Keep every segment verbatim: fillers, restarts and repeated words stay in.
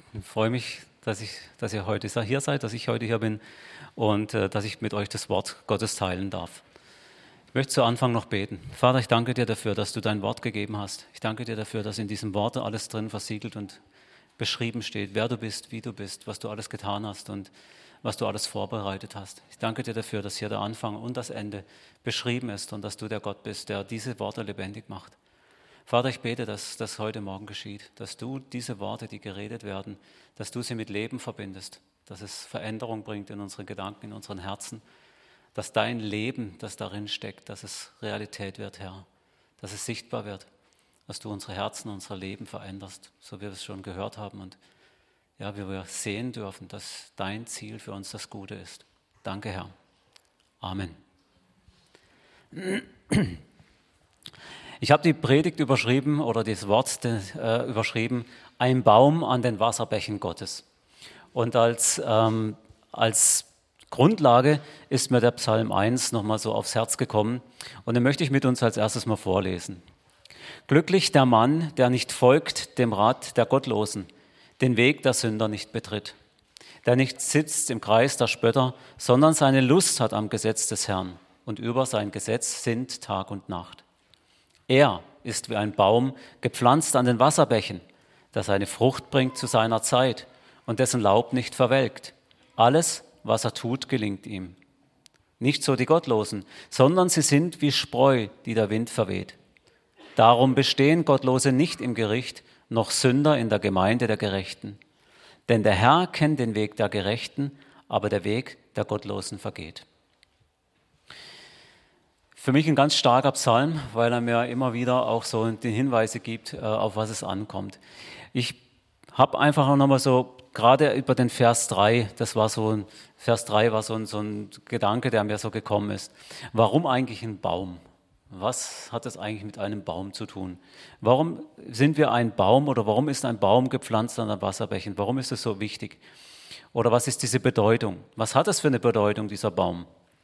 Ich freue mich, dass, ich, dass ihr heute hier seid, dass ich heute hier bin und äh, dass ich mit euch das Wort Gottes teilen darf. Ich möchte zu Anfang noch beten. Vater, ich danke dir dafür, dass du dein Wort gegeben hast. Ich danke dir dafür, dass in diesem Wort alles drin versiegelt und beschrieben steht, wer du bist, wie du bist, was du alles getan hast und was du alles vorbereitet hast. Ich danke dir dafür, dass hier der Anfang und das Ende beschrieben ist und dass du der Gott bist, der diese Worte lebendig macht. Vater, ich bete, dass das heute Morgen geschieht, dass du diese Worte, die geredet werden, dass du sie mit Leben verbindest, dass es Veränderung bringt in unsere Gedanken, in unseren Herzen, dass dein Leben, das darin steckt, dass es Realität wird, Herr, dass es sichtbar wird, dass du unsere Herzen, unser Leben veränderst, so wie wir es schon gehört haben und ja, wie wir sehen dürfen, dass dein Ziel für uns das Gute ist. Danke, Herr. Amen. Ich habe die Predigt überschrieben oder das Wort äh, überschrieben, ein Baum an den Wasserbächen Gottes. Und als, ähm, als Grundlage ist mir der Psalm eins nochmal so aufs Herz gekommen und den möchte ich mit uns als erstes mal vorlesen. Glücklich der Mann, der nicht folgt dem Rat der Gottlosen, den Weg der Sünder nicht betritt, der nicht sitzt im Kreis der Spötter, sondern seine Lust hat am Gesetz des Herrn und über sein Gesetz sinnt Tag und Nacht. Er ist wie ein Baum, gepflanzt an den Wasserbächen, der seine Frucht bringt zu seiner Zeit und dessen Laub nicht verwelkt. Alles, was er tut, gelingt ihm. Nicht so die Gottlosen, sondern sie sind wie Spreu, die der Wind verweht. Darum bestehen Gottlose nicht im Gericht, noch Sünder in der Gemeinde der Gerechten. Denn der Herr kennt den Weg der Gerechten, aber der Weg der Gottlosen vergeht. Für mich ein ganz starker Psalm, weil er mir immer wieder auch so die Hinweise gibt, auf was es ankommt. Ich habe einfach nochmal so, gerade über den Vers drei, das war so ein, Vers drei war so ein, so ein Gedanke, der mir so gekommen ist. Warum eigentlich ein Baum? Was hat das eigentlich mit einem Baum zu tun? Warum sind wir ein Baum oder warum ist ein Baum gepflanzt an den Wasserbächen? Warum ist das so wichtig? Oder was ist diese Bedeutung? Was hat das für eine Bedeutung, dieser Baum?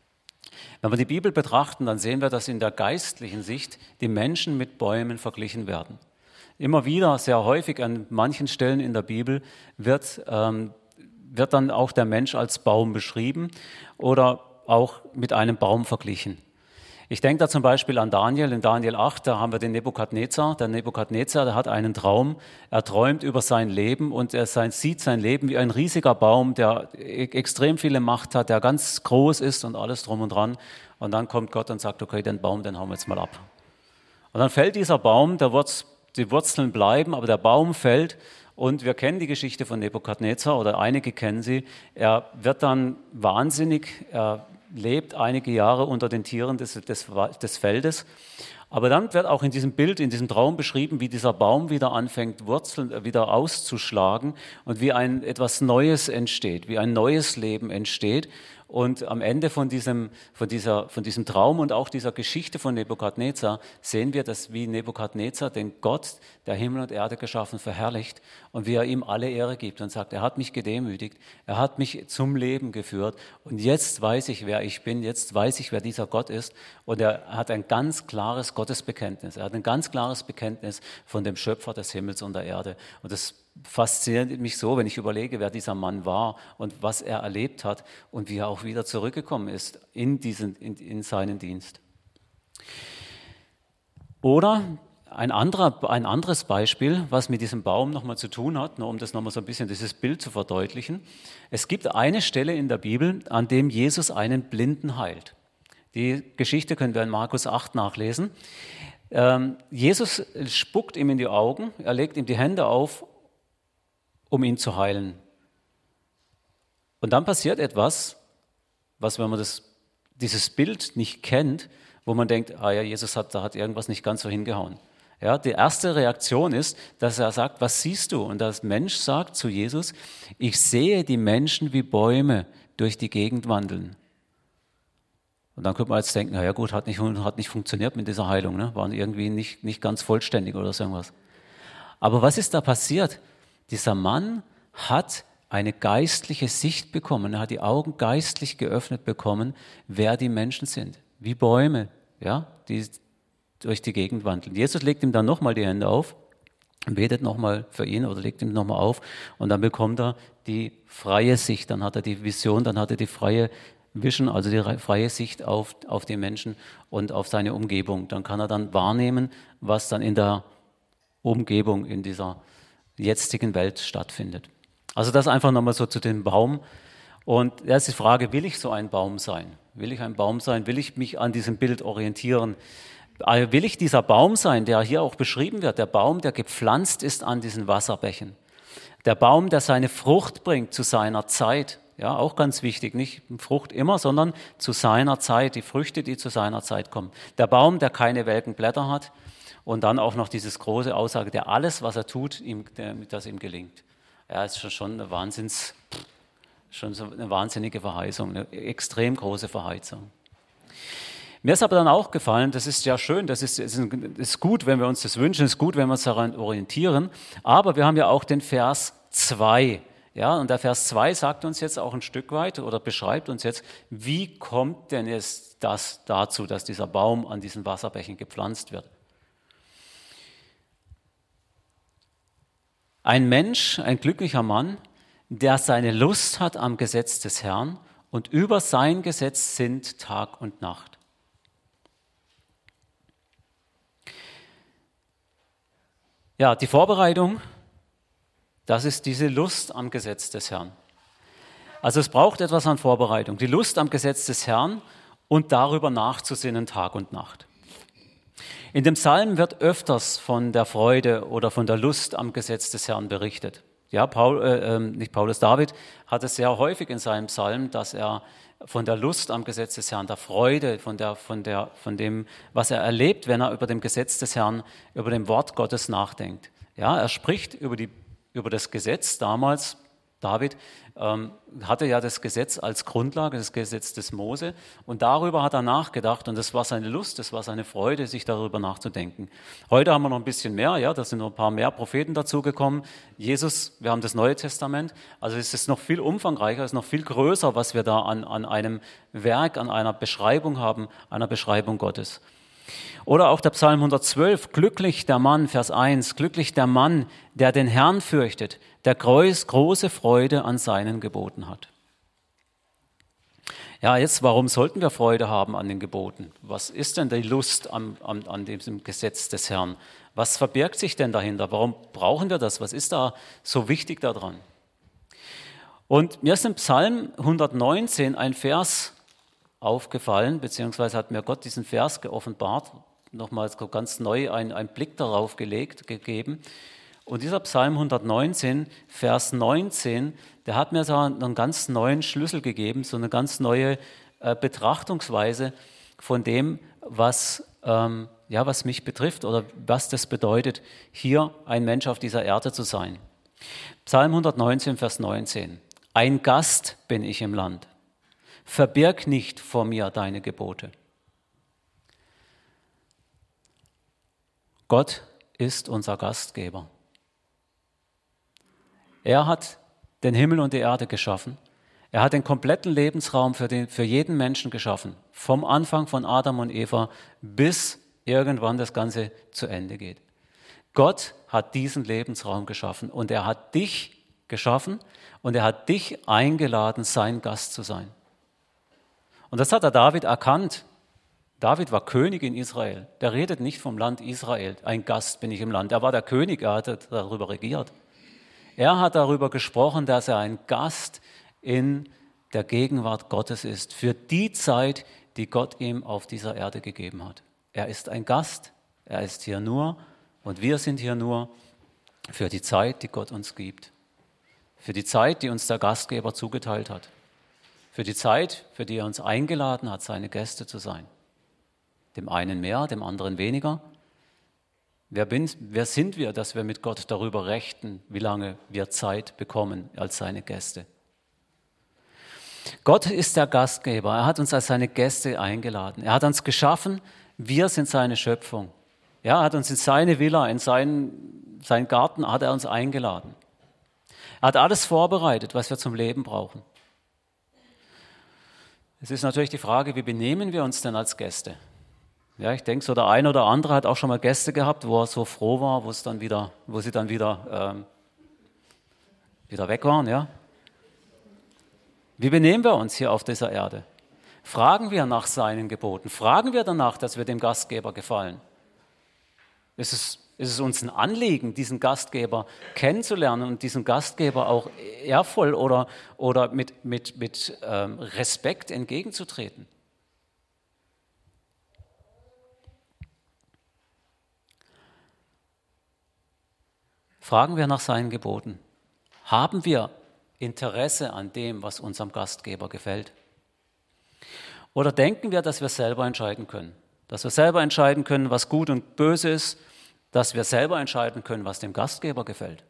Wenn wir die Bibel betrachten, dann sehen wir, dass in der geistlichen Sicht die Menschen mit Bäumen verglichen werden. Immer wieder, sehr häufig an manchen Stellen in der Bibel wird, ähm, wird dann auch der Mensch als Baum beschrieben oder auch mit einem Baum verglichen. Ich denke da zum Beispiel an Daniel, in Daniel acht, da haben wir den Nebukadnezar. Der Nebukadnezar, der hat einen Traum, er träumt über sein Leben und er sein, sieht sein Leben wie ein riesiger Baum, der e- extrem viele Macht hat, der ganz groß ist und alles drum und dran. Und dann kommt Gott und sagt, okay, den Baum, den hauen wir jetzt mal ab. Und dann fällt dieser Baum, der Wurz, die Wurzeln bleiben, aber der Baum fällt. Und wir kennen die Geschichte von Nebukadnezar oder einige kennen sie. Er wird dann wahnsinnig, er lebt einige Jahre unter den Tieren des, des, des Feldes. Aber dann wird auch in diesem Bild, in diesem Traum beschrieben, wie dieser Baum wieder anfängt, Wurzeln wieder auszuschlagen und wie ein etwas Neues entsteht, wie ein neues Leben entsteht. Und am Ende von diesem, von, dieser, von diesem Traum und auch dieser Geschichte von Nebukadnezar sehen wir, dass wie Nebukadnezar den Gott, der Himmel und Erde geschaffen, verherrlicht und wie er ihm alle Ehre gibt und sagt, er hat mich gedemütigt, er hat mich zum Leben geführt und jetzt weiß ich, wer ich bin, jetzt weiß ich, wer dieser Gott ist und er hat ein ganz klares Gottesbekenntnis, er hat ein ganz klares Bekenntnis von dem Schöpfer des Himmels und der Erde und das fasziniert mich so, wenn ich überlege, wer dieser Mann war und was er erlebt hat und wie er auch wieder zurückgekommen ist in, diesen, in, in seinen Dienst. Oder ein, anderer, ein anderes Beispiel, was mit diesem Baum nochmal zu tun hat, nur um das nochmal so ein bisschen dieses Bild zu verdeutlichen. Es gibt eine Stelle in der Bibel, an dem Jesus einen Blinden heilt. Die Geschichte können wir in Markus acht nachlesen. Ähm, Jesus spuckt ihm in die Augen, er legt ihm die Hände auf, um ihn zu heilen. Und dann passiert etwas, was, wenn man das, dieses Bild nicht kennt, wo man denkt, ah ja, Jesus hat, da hat irgendwas nicht ganz so hingehauen. Ja, die erste Reaktion ist, dass er sagt, was siehst du? Und der Mensch sagt zu Jesus, ich sehe die Menschen wie Bäume durch die Gegend wandeln. Und dann könnte man jetzt denken, na ja gut, hat nicht, hat nicht funktioniert mit dieser Heilung, ne? Waren irgendwie nicht, nicht ganz vollständig oder so irgendwas. Aber was ist da passiert? Dieser Mann hat eine geistliche Sicht bekommen, er hat die Augen geistlich geöffnet bekommen, wer die Menschen sind, wie Bäume, ja, die durch die Gegend wandeln. Jesus legt ihm dann nochmal die Hände auf betet nochmal für ihn oder legt ihm nochmal auf und dann bekommt er die freie Sicht, dann hat er die Vision, dann hat er die freie Vision, also die freie Sicht auf, auf den Menschen und auf seine Umgebung. Dann kann er dann wahrnehmen, was dann in der Umgebung, in dieser jetzigen Welt stattfindet. Also das einfach nochmal so zu dem Baum. Und da ist die Frage, will ich so ein Baum sein? Will ich ein Baum sein? Will ich mich an diesem Bild orientieren? Will ich dieser Baum sein, der hier auch beschrieben wird, der Baum, der gepflanzt ist an diesen Wasserbächen, der Baum, der seine Frucht bringt zu seiner Zeit, ja, auch ganz wichtig, nicht Frucht immer, sondern zu seiner Zeit, die Früchte, die zu seiner Zeit kommen. Der Baum, der keine welken Blätter hat und dann auch noch dieses große Aussage, der alles, was er tut, ihm, der, das ihm gelingt. Ja, ist schon eine Wahnsinns, schon so eine wahnsinnige Verheißung, eine extrem große Verheißung. Mir ist aber dann auch gefallen, das ist ja schön, das ist, ist, ist gut, wenn wir uns das wünschen, ist gut, wenn wir uns daran orientieren, aber wir haben ja auch den Vers zwei, ja, und der Vers zwei sagt uns jetzt auch ein Stück weit oder beschreibt uns jetzt, wie kommt denn jetzt das dazu, dass dieser Baum an diesen Wasserbächen gepflanzt wird. Ein Mensch, ein glücklicher Mann, der seine Lust hat am Gesetz des Herrn und über sein Gesetz sinnt Tag und Nacht. Ja, die Vorbereitung, das ist diese Lust am Gesetz des Herrn. Also es braucht etwas an Vorbereitung, die Lust am Gesetz des Herrn und darüber nachzusinnen Tag und Nacht. In dem Psalm wird öfters von der Freude oder von der Lust am Gesetz des Herrn berichtet. Ja, Paul, äh, nicht Paulus, David hat es sehr häufig in seinem Psalm, dass er von der Lust am Gesetz des Herrn, der Freude, von, der, von, der, von dem, was er erlebt, wenn er über dem Gesetz des Herrn, über dem Wort Gottes nachdenkt. Ja, er spricht über, die, über das Gesetz damals. David ähm, hatte ja das Gesetz als Grundlage, das Gesetz des Mose, und darüber hat er nachgedacht und das war seine Lust, das war seine Freude, sich darüber nachzudenken. Heute haben wir noch ein bisschen mehr, ja, da sind noch ein paar mehr Propheten dazugekommen. Jesus, wir haben das Neue Testament, also es ist noch viel umfangreicher, es ist noch viel größer, was wir da an, an einem Werk, an einer Beschreibung haben, einer Beschreibung Gottes. Oder auch der Psalm hundertzwölf, glücklich der Mann, Vers eins, glücklich der Mann, der den Herrn fürchtet, der große Freude an seinen Geboten hat. Ja, jetzt, warum sollten wir Freude haben an den Geboten? Was ist denn die Lust an, an, an diesem Gesetz des Herrn? Was verbirgt sich denn dahinter? Warum brauchen wir das? Was ist da so wichtig daran? Und mir ist im Psalm hundertneunzehn ein Vers aufgefallen, beziehungsweise hat mir Gott diesen Vers geoffenbart, nochmals ganz neu einen, einen Blick darauf gelegt, gegeben. Und dieser Psalm hundertneunzehn, Vers neunzehn, der hat mir so einen ganz neuen Schlüssel gegeben, so eine ganz neue äh, Betrachtungsweise von dem, was, ähm, ja, was mich betrifft oder was das bedeutet, hier ein Mensch auf dieser Erde zu sein. Psalm hundertneunzehn, Vers neunzehn. Ein Gast bin ich im Land. Verbirg nicht vor mir deine Gebote. Gott ist unser Gastgeber. Er hat den Himmel und die Erde geschaffen. Er hat den kompletten Lebensraum für, den, für jeden Menschen geschaffen. Vom Anfang von Adam und Eva bis irgendwann das Ganze zu Ende geht. Gott hat diesen Lebensraum geschaffen und er hat dich geschaffen und er hat dich eingeladen, sein Gast zu sein. Und das hat der David erkannt. David war König in Israel. Der redet nicht vom Land Israel. Ein Gast bin ich im Land. Er war der König, er hat darüber regiert. Er hat darüber gesprochen, dass er ein Gast in der Gegenwart Gottes ist, für die Zeit, die Gott ihm auf dieser Erde gegeben hat. Er ist ein Gast, er ist hier nur und wir sind hier nur für die Zeit, die Gott uns gibt. Für die Zeit, die uns der Gastgeber zugeteilt hat. Für die Zeit, für die er uns eingeladen hat, seine Gäste zu sein. Dem einen mehr, dem anderen weniger. Wer, bin, wer sind wir, dass wir mit Gott darüber rechten, wie lange wir Zeit bekommen als seine Gäste? Gott ist der Gastgeber. Er hat uns als seine Gäste eingeladen. Er hat uns geschaffen. Wir sind seine Schöpfung. Ja, er hat uns in seine Villa, in seinen, seinen Garten, hat er uns eingeladen. Er hat alles vorbereitet, was wir zum Leben brauchen. Es ist natürlich die Frage, wie benehmen wir uns denn als Gäste? Ja, ich denke, so der eine oder andere hat auch schon mal Gäste gehabt, wo er so froh war, wo es dann wieder, wo sie dann wieder, ähm, wieder weg waren. Ja? Wie benehmen wir uns hier auf dieser Erde? Fragen wir nach seinen Geboten? Fragen wir danach, dass wir dem Gastgeber gefallen? Ist es, ist es uns ein Anliegen, diesen Gastgeber kennenzulernen und diesem Gastgeber auch ehrvoll oder, oder mit, mit, mit ähm, Respekt entgegenzutreten? Fragen wir nach seinen Geboten. Haben wir Interesse an dem, was unserem Gastgeber gefällt? Oder denken wir, dass wir selber entscheiden können? Dass wir selber entscheiden können, was gut und böse ist, dass wir selber entscheiden können, was dem Gastgeber gefällt?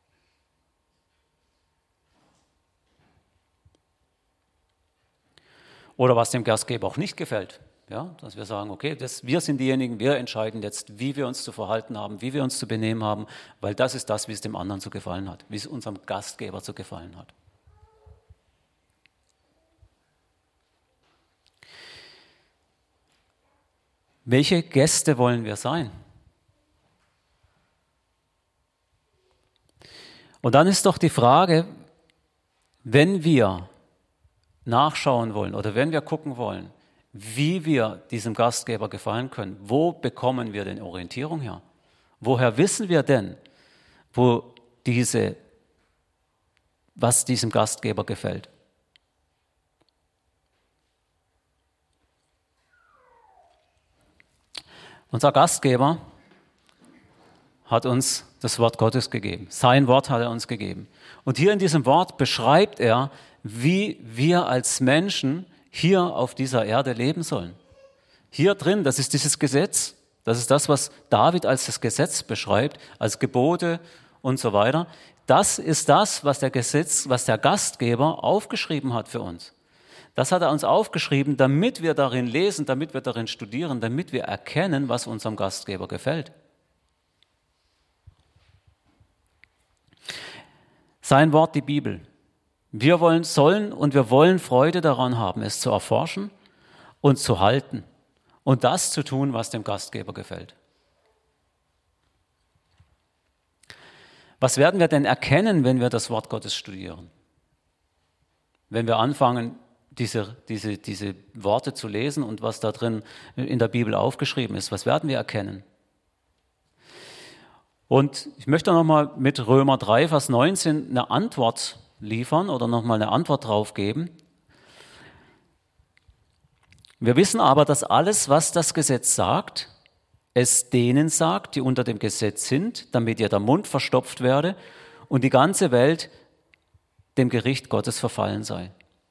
Oder was dem Gastgeber auch nicht gefällt? Ja, dass wir sagen, okay, das, wir sind diejenigen, wir entscheiden jetzt, wie wir uns zu verhalten haben, wie wir uns zu benehmen haben, weil das ist das, wie es dem anderen zu gefallen hat, wie es unserem Gastgeber zu gefallen hat. Welche Gäste wollen wir sein? Und dann ist doch die Frage, wenn wir nachschauen wollen oder wenn wir gucken wollen, wie wir diesem Gastgeber gefallen können, wo bekommen wir denn Orientierung her? Woher wissen wir denn, wo diese, was diesem Gastgeber gefällt? Unser Gastgeber hat uns das Wort Gottes gegeben. Sein Wort hat er uns gegeben. Und hier in diesem Wort beschreibt er, wie wir als Menschen hier auf dieser Erde leben sollen. Hier drin, das ist dieses Gesetz, das ist das, was David als das Gesetz beschreibt, als Gebote und so weiter. Das ist das, was der Gesetz, was der Gastgeber aufgeschrieben hat für uns. Das hat er uns aufgeschrieben, damit wir darin lesen, damit wir darin studieren, damit wir erkennen, was unserem Gastgeber gefällt. Sein Wort, die Bibel. Wir wollen, sollen und wir wollen Freude daran haben, es zu erforschen und zu halten und das zu tun, was dem Gastgeber gefällt. Was werden wir denn erkennen, wenn wir das Wort Gottes studieren? Wenn wir anfangen, diese, diese, diese Worte zu lesen und was da drin in der Bibel aufgeschrieben ist, was werden wir erkennen? Und ich möchte nochmal mit Römer drei, Vers neunzehn eine Antwort liefern oder nochmal eine Antwort drauf geben. Wir wissen aber, dass alles, was das Gesetz sagt, es denen sagt, die unter dem Gesetz sind, damit ihr der Mund verstopft werde und die ganze Welt dem Gericht Gottes verfallen sei.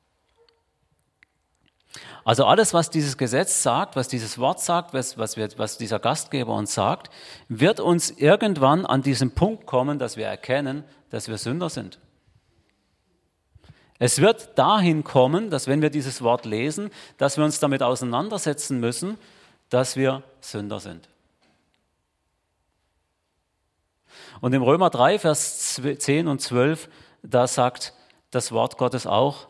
Also alles, was dieses Gesetz sagt, was dieses Wort sagt, was, was, wir, was dieser Gastgeber uns sagt, wird uns irgendwann an diesen Punkt kommen, dass wir erkennen, dass wir Sünder sind. Es wird dahin kommen, dass wenn wir dieses Wort lesen, dass wir uns damit auseinandersetzen müssen, dass wir Sünder sind. Und im Römer drei, Vers zehn und zwölf, da sagt das Wort Gottes auch,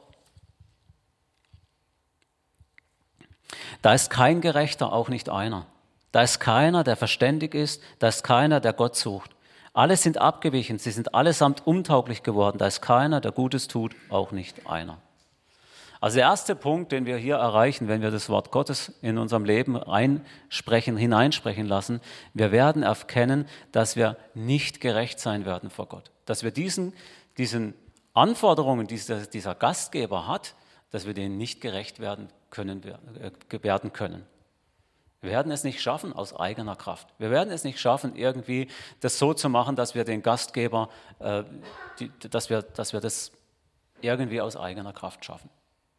da ist kein Gerechter, auch nicht einer. Da ist keiner, der verständig ist, da ist keiner, der Gott sucht. Alle sind abgewichen, sie sind allesamt untauglich geworden. Da ist keiner, der Gutes tut, auch nicht einer. Also der erste Punkt, den wir hier erreichen, wenn wir das Wort Gottes in unserem Leben einsprechen, hineinsprechen lassen, wir werden erkennen, dass wir nicht gerecht sein werden vor Gott. Dass wir diesen, diesen Anforderungen, die dieser, dieser Gastgeber hat, dass wir denen nicht gerecht werden können, werden können. Wir werden es nicht schaffen aus eigener Kraft. Wir werden es nicht schaffen, irgendwie das so zu machen, dass wir den Gastgeber, äh, die, dass wir, dass wir das irgendwie aus eigener Kraft schaffen.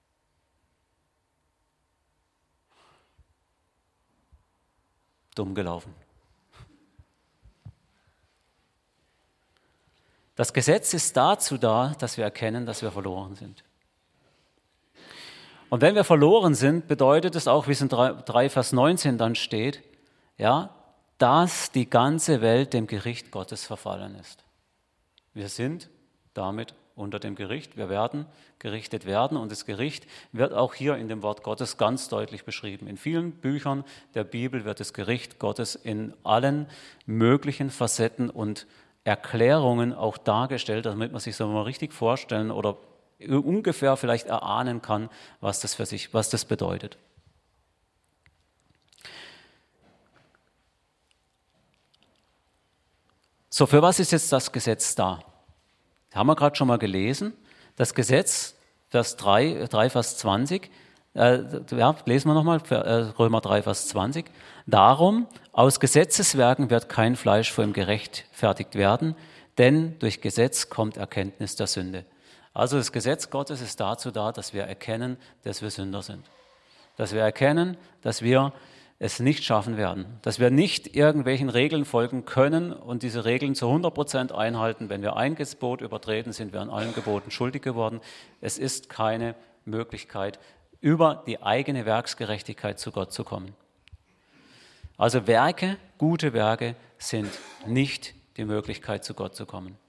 Dumm gelaufen. Das Gesetz ist dazu da, dass wir erkennen, dass wir verloren sind. Und wenn wir verloren sind, bedeutet es auch, wie es in drei, Vers neunzehn dann steht, ja, dass die ganze Welt dem Gericht Gottes verfallen ist. Wir sind damit unter dem Gericht. Wir werden gerichtet werden und das Gericht wird auch hier in dem Wort Gottes ganz deutlich beschrieben. In vielen Büchern der Bibel wird das Gericht Gottes in allen möglichen Facetten und Erklärungen auch dargestellt, damit man sich so mal richtig vorstellen oder ungefähr vielleicht erahnen kann, was das für sich, was das bedeutet. So, für was ist jetzt das Gesetz da? Das haben wir gerade schon mal gelesen. Das Gesetz, Vers drei, drei Vers zwanzig, äh, ja, lesen wir nochmal, Römer drei, Vers zwanzig. Darum, aus Gesetzeswerken wird kein Fleisch vor ihm gerechtfertigt werden, denn durch Gesetz kommt Erkenntnis der Sünde. Also das Gesetz Gottes ist dazu da, dass wir erkennen, dass wir Sünder sind. Dass wir erkennen, dass wir es nicht schaffen werden, dass wir nicht irgendwelchen Regeln folgen können und diese Regeln zu hundert Prozent einhalten. Wenn wir ein Gebot übertreten, sind wir an allen Geboten schuldig geworden. Es ist keine Möglichkeit, über die eigene Werksgerechtigkeit zu Gott zu kommen. Also Werke, gute Werke sind nicht die Möglichkeit, zu Gott zu kommen.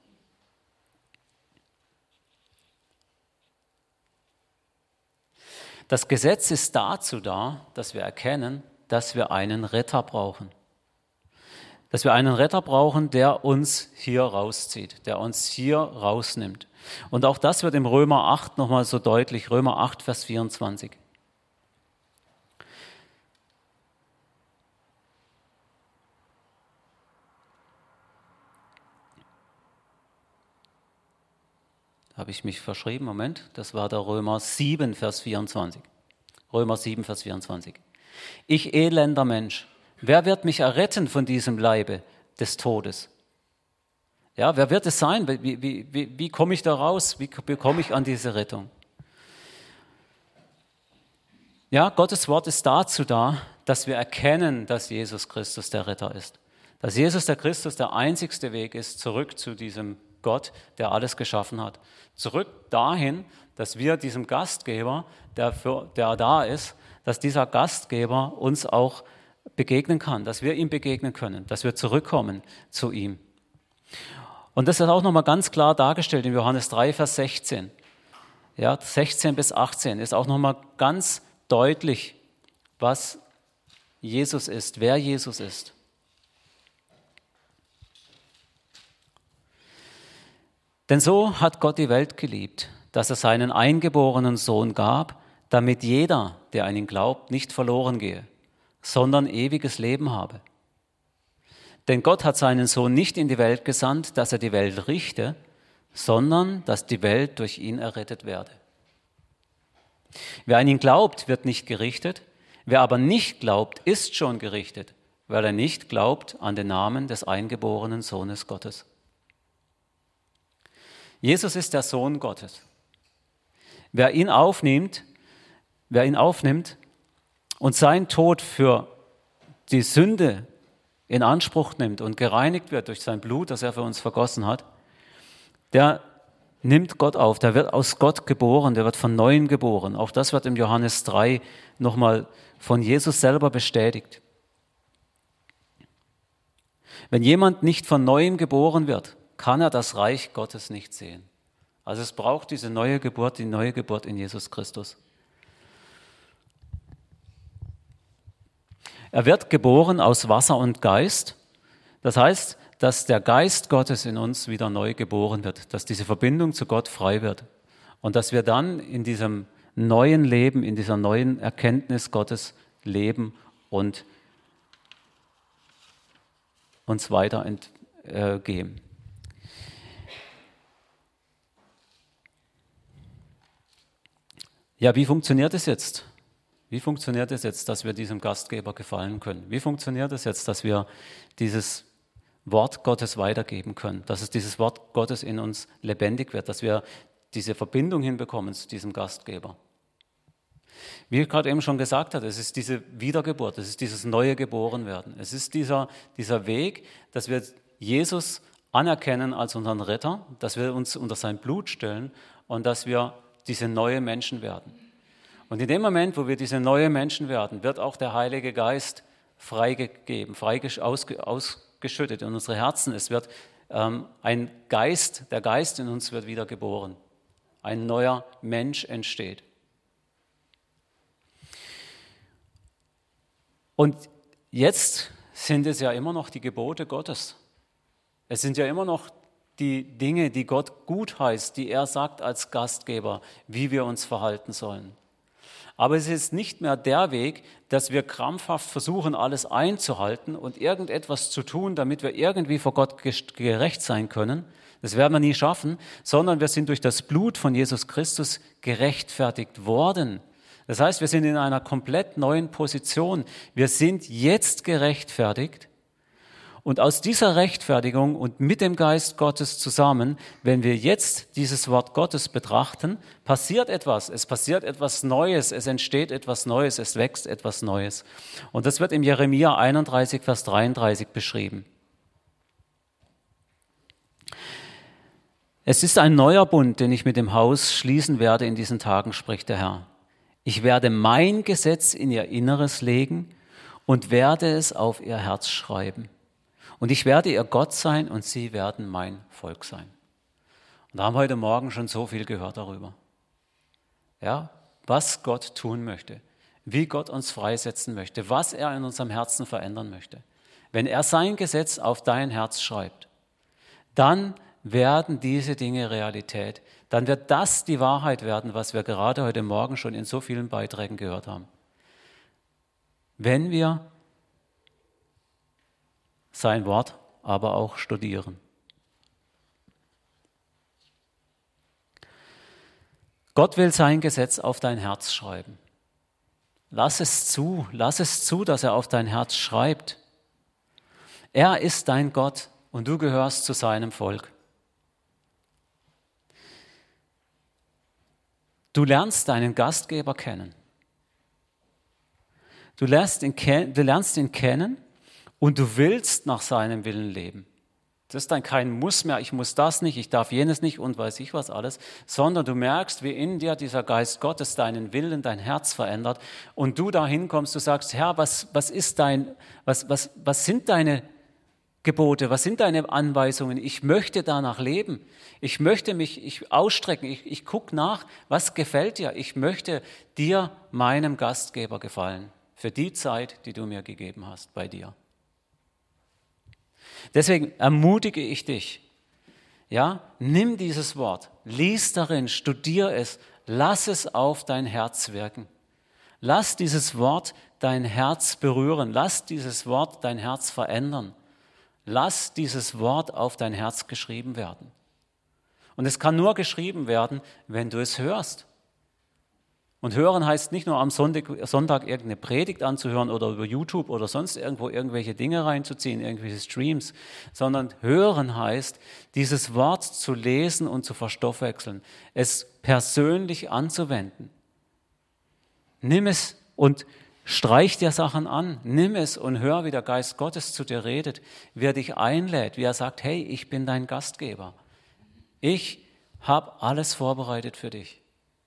Das Gesetz ist dazu da, dass wir erkennen, dass wir einen Retter brauchen. Dass wir einen Retter brauchen, der uns hier rauszieht, der uns hier rausnimmt. Und auch das wird im Römer acht nochmal so deutlich, Römer acht, Vers vierundzwanzig. Habe ich mich verschrieben? Moment, das war der Römer sieben, Vers vierundzwanzig. Römer sieben, Vers vierundzwanzig. Ich elender Mensch, wer wird mich erretten von diesem Leibe des Todes? Ja, wer wird es sein? Wie, wie, wie, wie komme ich da raus? Wie bekomme ich an diese Rettung? Ja, Gottes Wort ist dazu da, dass wir erkennen, dass Jesus Christus der Retter ist. Dass Jesus der Christus der einzigste Weg ist, zurück zu diesem Gott, der alles geschaffen hat. Zurück dahin, dass wir diesem Gastgeber, der, für, der da ist, dass dieser Gastgeber uns auch begegnen kann, dass wir ihm begegnen können, dass wir zurückkommen zu ihm. Und das ist auch nochmal ganz klar dargestellt in Johannes drei, Vers sechzehn. Ja, sechzehn bis achtzehn ist auch nochmal ganz deutlich, was Jesus ist, wer Jesus ist. Denn so hat Gott die Welt geliebt, dass er seinen eingeborenen Sohn gab, damit jeder, der an ihn glaubt, nicht verloren gehe, sondern ewiges Leben habe. Denn Gott hat seinen Sohn nicht in die Welt gesandt, dass er die Welt richte, sondern dass die Welt durch ihn errettet werde. Wer an ihn glaubt, wird nicht gerichtet, wer aber nicht glaubt, ist schon gerichtet, weil er nicht glaubt an den Namen des eingeborenen Sohnes Gottes. Jesus ist der Sohn Gottes. Wer ihn aufnimmt, wer ihn aufnimmt und sein Tod für die Sünde in Anspruch nimmt und gereinigt wird durch sein Blut, das er für uns vergossen hat, der nimmt Gott auf, der wird aus Gott geboren, der wird von Neuem geboren. Auch das wird im Johannes drei nochmal von Jesus selber bestätigt. Wenn jemand nicht von Neuem geboren wird, kann er das Reich Gottes nicht sehen. Also es braucht diese neue Geburt, die neue Geburt in Jesus Christus. Er wird geboren aus Wasser und Geist. Das heißt, dass der Geist Gottes in uns wieder neu geboren wird, dass diese Verbindung zu Gott frei wird und dass wir dann in diesem neuen Leben, in dieser neuen Erkenntnis Gottes leben und uns weiter entgehen. Ja, wie funktioniert es jetzt? Wie funktioniert es jetzt, dass wir diesem Gastgeber gefallen können? Wie funktioniert es jetzt, dass wir dieses Wort Gottes weitergeben können, dass es dieses Wort Gottes in uns lebendig wird, dass wir diese Verbindung hinbekommen zu diesem Gastgeber? Wie ich gerade eben schon gesagt habe, es ist diese Wiedergeburt, es ist dieses neue Geborenwerden. Es ist dieser, dieser Weg, dass wir Jesus anerkennen als unseren Retter, dass wir uns unter sein Blut stellen und dass wir diese neue Menschen werden. Und in dem Moment, wo wir diese neue Menschen werden, wird auch der Heilige Geist freigegeben, frei ausgeschüttet in unsere Herzen. Es wird ähm, ein Geist, der Geist in uns wird wieder geboren. Ein neuer Mensch entsteht. Und jetzt sind es ja immer noch die Gebote Gottes. Es sind ja immer noch die Dinge, die Gott gut heißt, die er sagt als Gastgeber, wie wir uns verhalten sollen. Aber es ist nicht mehr der Weg, dass wir krampfhaft versuchen, alles einzuhalten und irgendetwas zu tun, damit wir irgendwie vor Gott gerecht sein können. Das werden wir nie schaffen, sondern wir sind durch das Blut von Jesus Christus gerechtfertigt worden. Das heißt, wir sind in einer komplett neuen Position. Wir sind jetzt gerechtfertigt. Und aus dieser Rechtfertigung und mit dem Geist Gottes zusammen, wenn wir jetzt dieses Wort Gottes betrachten, passiert etwas. Es passiert etwas Neues, es entsteht etwas Neues, es wächst etwas Neues. Und das wird im Jeremia einunddreißig, Vers dreiunddreißig beschrieben. Es ist ein neuer Bund, den ich mit dem Haus schließen werde in diesen Tagen, spricht der Herr. Ich werde mein Gesetz in ihr Inneres legen und werde es auf ihr Herz schreiben. Und ich werde ihr Gott sein und sie werden mein Volk sein. Und da haben wir heute Morgen schon so viel gehört darüber. Ja, was Gott tun möchte, wie Gott uns freisetzen möchte, was er in unserem Herzen verändern möchte. Wenn er sein Gesetz auf dein Herz schreibt, dann werden diese Dinge Realität. Dann wird das die Wahrheit werden, was wir gerade heute Morgen schon in so vielen Beiträgen gehört haben. Wenn wir sein Wort aber auch studieren. Gott will sein Gesetz auf dein Herz schreiben. Lass es zu, lass es zu, dass er auf dein Herz schreibt. Er ist dein Gott und du gehörst zu seinem Volk. Du lernst deinen Gastgeber kennen. Du lernst ihn, du lernst ihn kennen und du willst nach seinem Willen leben. Das ist dann kein Muss mehr, ich muss das nicht, ich darf jenes nicht und weiß ich was alles, sondern du merkst, wie in dir dieser Geist Gottes deinen Willen, dein Herz verändert und du dahin kommst, du sagst, Herr, was, was ist dein, was, was, was sind deine Gebote, was sind deine Anweisungen? Ich möchte danach leben. Ich möchte mich ich ausstrecken. Ich, ich gucke nach, was gefällt dir? Ich möchte dir, meinem Gastgeber, gefallen. Für die Zeit, die du mir gegeben hast bei dir. Deswegen ermutige ich dich, ja, nimm dieses Wort, lies darin, studier es, lass es auf dein Herz wirken. Lass dieses Wort dein Herz berühren, lass dieses Wort dein Herz verändern. Lass dieses Wort auf dein Herz geschrieben werden. Und es kann nur geschrieben werden, wenn du es hörst. Und hören heißt nicht nur am Sonntag, Sonntag irgendeine Predigt anzuhören oder über YouTube oder sonst irgendwo irgendwelche Dinge reinzuziehen, irgendwelche Streams, sondern hören heißt, dieses Wort zu lesen und zu verstoffwechseln, es persönlich anzuwenden. Nimm es und streich dir Sachen an, nimm es und hör, wie der Geist Gottes zu dir redet, wie er dich einlädt, wie er sagt, hey, ich bin dein Gastgeber. Ich habe alles vorbereitet für dich.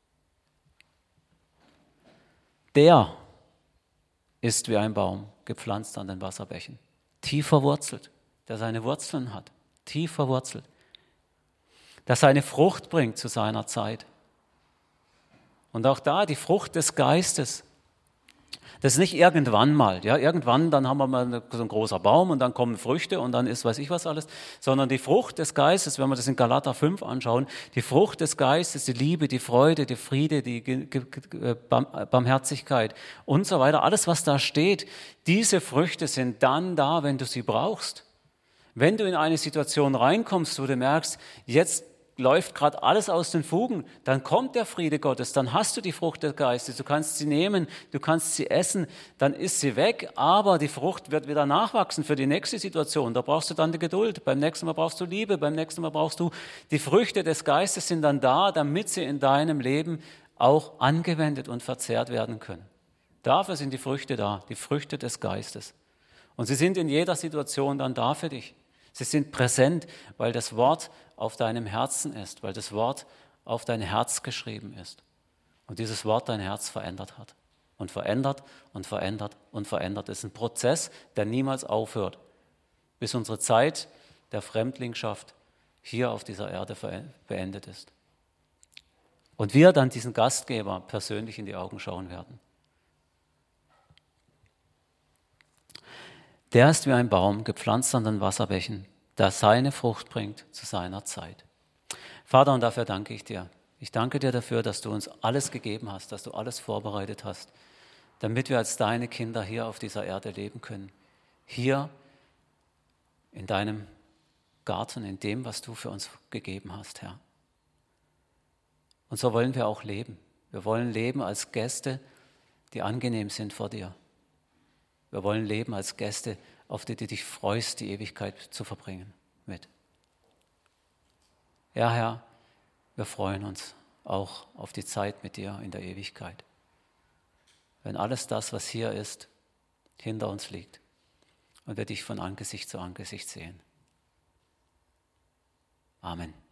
Der ist wie ein Baum, gepflanzt an den Wasserbächen, tief verwurzelt, der seine Wurzeln hat, tief verwurzelt, der seine Frucht bringt zu seiner Zeit. Und auch da die Frucht des Geistes. Das ist nicht irgendwann mal, ja, irgendwann, dann haben wir mal so ein großer Baum und dann kommen Früchte und dann ist weiß ich was alles, sondern die Frucht des Geistes, wenn wir das in Galater fünf anschauen, die Frucht des Geistes, die Liebe, die Freude, die Friede, die Barmherzigkeit und so weiter, alles was da steht, diese Früchte sind dann da, wenn du sie brauchst. Wenn du in eine Situation reinkommst, wo du merkst, jetzt läuft gerade alles aus den Fugen, dann kommt der Friede Gottes, dann hast du die Frucht des Geistes, du kannst sie nehmen, du kannst sie essen, dann ist sie weg, aber die Frucht wird wieder nachwachsen für die nächste Situation. Da brauchst du dann die Geduld, beim nächsten Mal brauchst du Liebe, beim nächsten Mal brauchst du, die Früchte des Geistes sind dann da, damit sie in deinem Leben auch angewendet und verzehrt werden können. Dafür sind die Früchte da, die Früchte des Geistes. Und sie sind in jeder Situation dann da für dich. Sie sind präsent, weil das Wort auf deinem Herzen ist, weil das Wort auf dein Herz geschrieben ist. Und dieses Wort dein Herz verändert hat. Und verändert und verändert und verändert. Es ist ein Prozess, der niemals aufhört. Bis unsere Zeit der Fremdlingschaft hier auf dieser Erde beendet ist. Und wir dann diesen Gastgeber persönlich in die Augen schauen werden. Der ist wie ein Baum, gepflanzt an den Wasserbächen, der seine Frucht bringt zu seiner Zeit. Vater, und dafür danke ich dir. Ich danke dir dafür, dass du uns alles gegeben hast, dass du alles vorbereitet hast, damit wir als deine Kinder hier auf dieser Erde leben können. Hier in deinem Garten, in dem, was du für uns gegeben hast, Herr. Und so wollen wir auch leben. Wir wollen leben als Gäste, die angenehm sind vor dir. Wir wollen leben als Gäste, auf die du dich freust, die Ewigkeit zu verbringen mit. Ja, Herr, wir freuen uns auch auf die Zeit mit dir in der Ewigkeit. Wenn alles das, was hier ist, hinter uns liegt und wir dich von Angesicht zu Angesicht sehen. Amen.